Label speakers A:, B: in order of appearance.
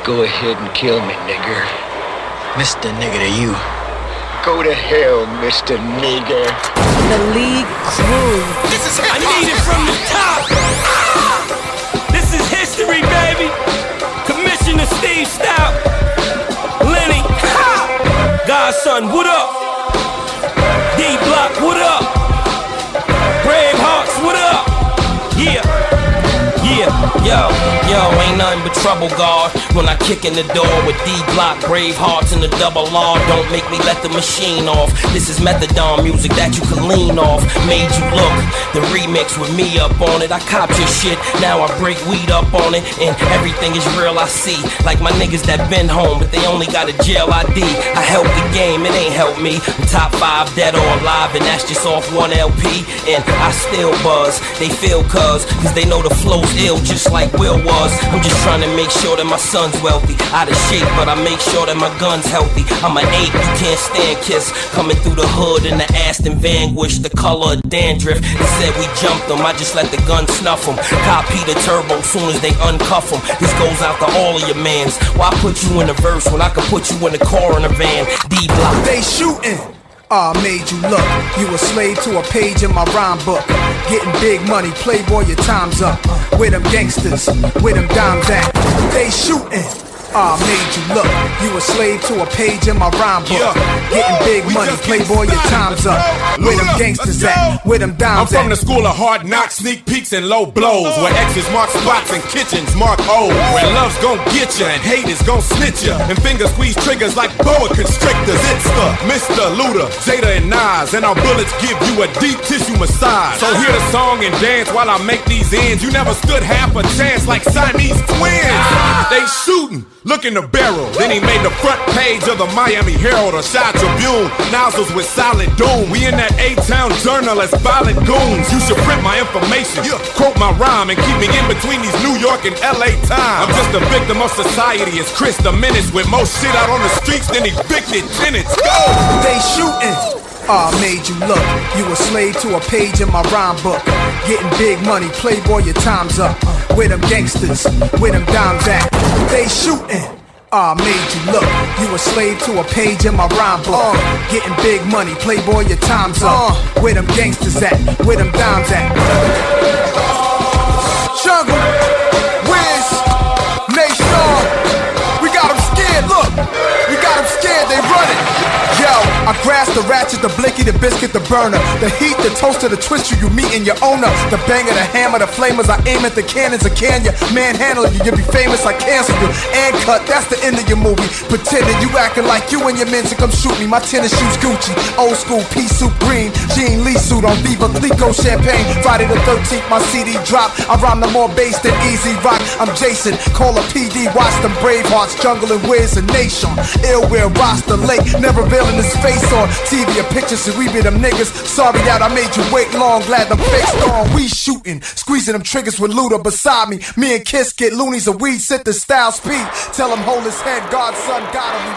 A: Go ahead and kill me, nigger.
B: Mr. Nigger to you.
A: Go to hell, Mr. Nigger.
C: The League Crew.
D: This is I need it from the top. This is history, baby. Commissioner Steve Stout. Lenny. Godson, what up? D-Block, what up? Bravehearts, what up? Yeah, yo, ain't nothing but trouble, God. When I kick in the door with D-Block, Bravehearts, and the double R. Don't make me let the machine off. This is methadone music that you can lean off. Made you look, the remix with me up on it. I copped your shit, now I break weed up on it. And everything is real I see. Like my niggas that been home, but they only got a jail ID. I help the game, it ain't helped me. I'm top 5 dead or alive, and that's just off 1 LP. And I still buzz, they feel cuz they know the flow's ill, just like Will was. I'm just trying to make sure that my son's wealthy. Out of shape, but I make sure that my gun's healthy. I'm an ape, you can't stand Kiss. Coming through the hood in the Aston Vanquish, the color of dandruff. They said we jumped them, I just let the gun snuff them. Copy the turbo soon as they uncuff them. This goes out to all of your mans. Why put you in the verse when I can put you in the car in a van? D-Block.
E: They shooting. Made you look. You a slave to a page in my rhyme book. Getting big money, playboy, your time's up. Where them gangsters, where them dimes at? They shooting. Made you look. You a slave to a page in my rhyme book. Getting big money, playboy, your time's up. Where them gangsters at? Where them dimes at?
F: I'm from the school of hard knocks, sneak peeks and low blows. Where X's mark spots and kitchens mark O's. Where love's gon' get ya and hate is gon' snitch ya. And finger squeeze triggers like boa constrictors. It's the Mr. Luda, Jada and Nas. And our bullets give you a deep tissue massage. So hear the song and dance while I make these ends. You never stood half a chance like Siamese twins. They shooting. Look in the barrel. Then he made the front page of the Miami Herald or Chi Tribune. Nozzles with solid doom. We in that A-Town journal as violent goons. You should print my information, quote my rhyme, and keep me in between these New York and LA times. I'm just a victim of society. It's Chris the Menace with more shit out on the streets than evicted tenants. Go!
E: They shooting. Made you look. You a slave to a page in my rhyme book. Getting big money, playboy, your time's up. Where them gangsters, where them dimes at? They shooting. Made you look. You a slave to a page in my rhyme book. Getting big money, playboy, your time's up. Where them gangsters at? Where them dimes at? Jungle, Wiz, Nation. We got them scared, look. We got them scared, they running. Yo, I grasp the ratchet, the blicky, the biscuit, the burner. The heat, the toaster, the twister, you meet in your owner. The banger, the hammer, the flamers, I aim at the cannons. I can ya manhandle you, you be famous, I cancel you. And cut, that's the end of your movie. Pretending you acting like you and your men to come shoot me. My tennis shoes Gucci, old school pea soup green. Jean Lee suit on Viva Clico champagne. Friday the 13th, my CD drop. I rhyme no more bass than Easy Rock. I'm Jason, call a PD, watch them Bravehearts, Jungle and Wiz and Nation. Illware, roster lake, never veiling his face on TV or pictures, so we be them niggas. Sorry that I made you wait long, glad them fakes gone. We shooting, squeezing them triggers with Luda beside me. Me and Kiss get loonies and we sit the style speed. Tell him hold his head, Godson got him.